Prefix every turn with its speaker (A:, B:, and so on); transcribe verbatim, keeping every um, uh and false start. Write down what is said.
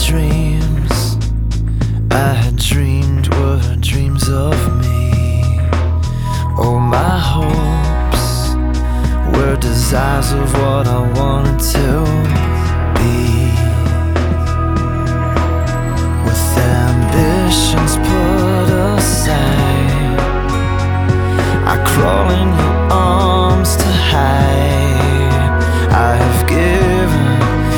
A: dreams I had dreamed were dreams of me. Oh, my hopes were desires of what I wanted to